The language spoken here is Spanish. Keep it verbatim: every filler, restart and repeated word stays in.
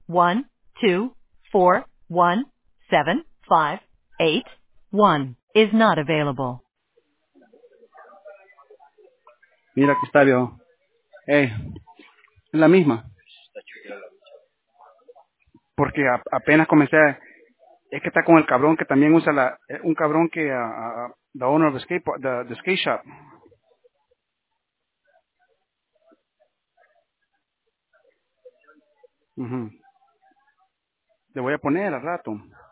one two four one seven five eight one is not available. Mira, aquí está, viejo. Ey, es la misma. Porque a- apenas comencé, a- es que está con el cabrón que también usa la, eh, un cabrón que, uh, uh, the owner of the skate, the, the skate shop. Ujú. Le voy a poner al rato.